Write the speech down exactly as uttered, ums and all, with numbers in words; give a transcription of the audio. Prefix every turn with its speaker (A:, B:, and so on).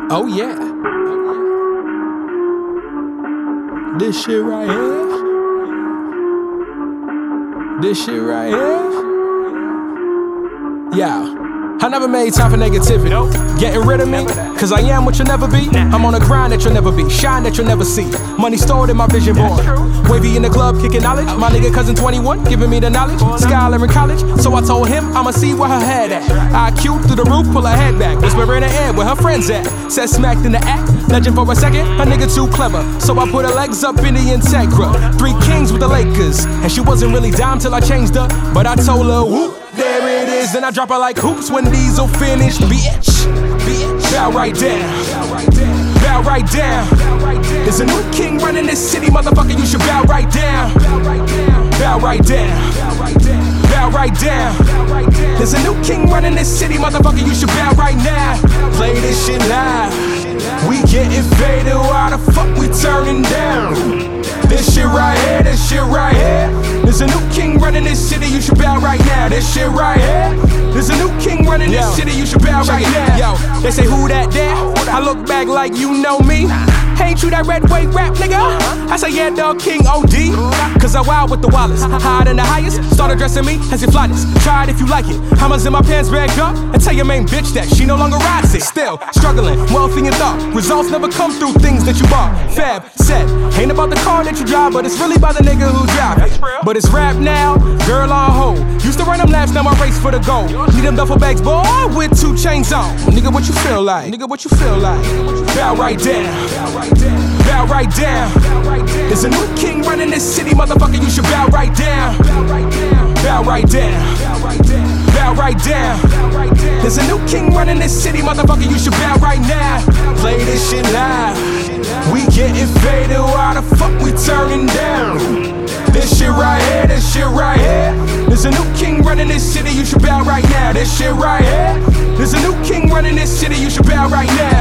A: Oh yeah. This shit right here. This shit right here. Yeah. I never made time for negativity. Nope. Getting rid of me, cause I am what you'll never be. I'm on a grind that you'll never be, shine that you'll never see. Money stored in my vision board. Wavy in the club, kicking knowledge. My nigga cousin twenty-one, giving me the knowledge. Skylar in college, so I told him I'ma see where her head at. I Q through the roof, pull her head back. Whisper in the air where her friends at. Said smacked in the act, legend for a second. Her nigga too clever, so I put her legs up in the Integra. Three kings with the Lakers, and she wasn't really down till I changed her. But I told her, whoop, there it is. Then I drop her like hoops when Diesel finished. Bitch, bitch, bow right down, bow right down. There's a new king running this city, motherfucker. You should bow right down, bow right down, bow right down. There's a new king running this city, motherfucker. You should bow right now. Play this shit live. We getting faded. Why the fuck we turning down? This shit right here, this shit right here. There's a new king running this city, you should bow right now. This shit right here. There's a new king running this city, you should bow right now. Yo, they say who that there? I look back like you know me. Ain't you that red weight rap nigga? I say yeah dog, King O D. Cause I wild with the wallets, higher than the highest. Start addressing me as your flyest. Try it if you like it. Hammers in my pants back up. And tell your main bitch that she no longer rides it. Still struggling, wealthy and thought. Results never come through things that you bought. Fab said, ain't about the car that you drive, but it's really by the nigga who drive it. But it's rap now, girl on hold. Used to run them laps, now I race for the goal. Need them duffel bags, boy, with two chains on. Nigga, what you feel like? Nigga, what you feel like? Bow right down. Bow right down. There's a new king running this city, motherfucker. You should bow right down. Bow right down. Bow right down. There's a new king running this city, motherfucker. You should bow right now. Play this shit live. We getting faded. Why the fuck we turning down? This shit right here. This shit right here. There's a new king running this city. You should bow right now. This shit right here. There's a new king running this city. You should bow right now.